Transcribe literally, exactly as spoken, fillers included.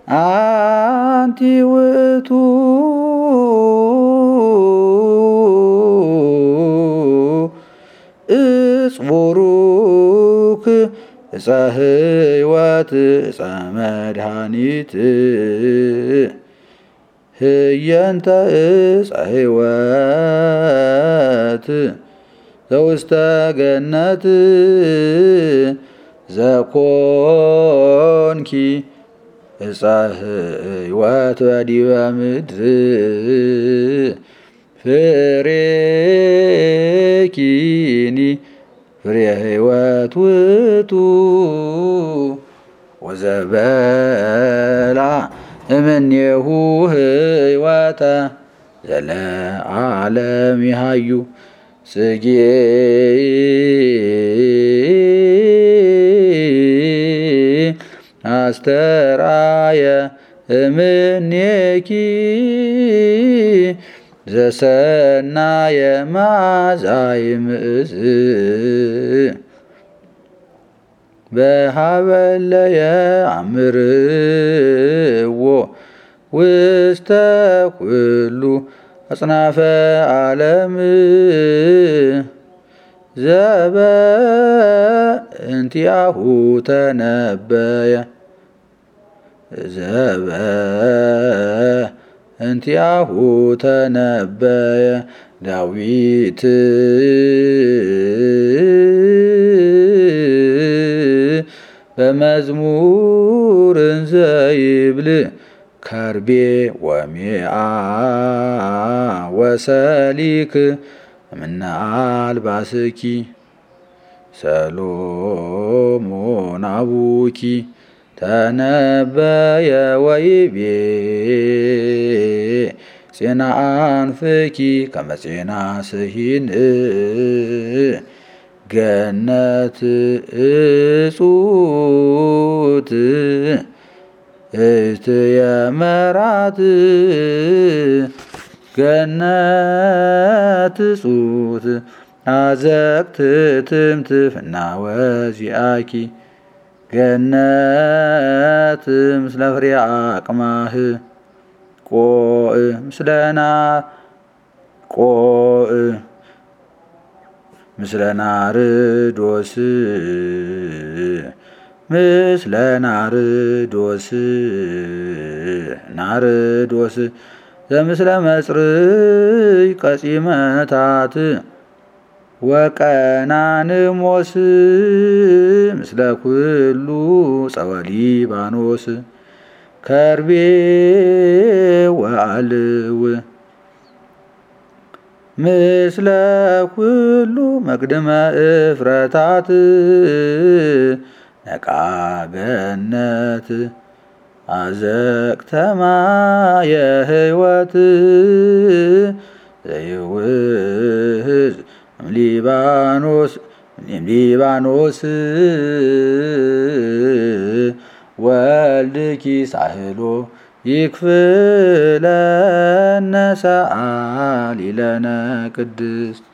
አንቲ ውእቱ እፅ ቡሩክ ዕፀ ሕይወት ዕፀ መድኃኒት ህየንተ ዕፀ ሕይወት ዘውስተ ገነት ዘኮንኪ ዕፀ ሕይወት በዲበ ምድር ፍሬኪኒ ፍሬ ሕይወት ውእቱ ወዘበላ እምኔሁ ሕይወተ ዘለዓለም ይሃዩ ጽጌ አስተርአየ እምኔኪ ዘሰናየ መዓዛ ይምእዝ በሀበለ የአምርዎ ውስተ ኩሉ አጽናፈ ዓለም ዘበእንቲአሁ ተነበየ ዘበእንቲአሁ ተነበየ ዳዊት በመዝሙር እንዘ ይብል ከርቤ ወሚአ ወሰሊክ እምነ አልባስኪ ሰሎሞን አቡኪ ተነበየ ወይቤ ፄና አንፍኪ ከመ ፄና ስሂን ገነት እጹት እትየመራት ገነት እጹት አዘቅት ትምት ፍናወ ዚአኪ ገነት ምስለ ፍሬ አቅማህ ቆእ ምስለና ቆእ ምስለ ናርዶስ ምስለ ናርዶስ ናርዶስ ዘምስለ መጽርይ ቀጺመታት ወቀናንሞስ ምስለ ኩሉ ጸወ ሊባኖስ ከርቤ ወአልው ምስለ ኩሉ መቅድመ እፍረታት ነቃ ገነት አዘቅተ ማየ ሕይወት ዘይውህዝ እምሊባኖስ እምሊባኖስ ወልድኪ ሳህሎ ይክፍለነ ሰአሊ ለነ ቅድስት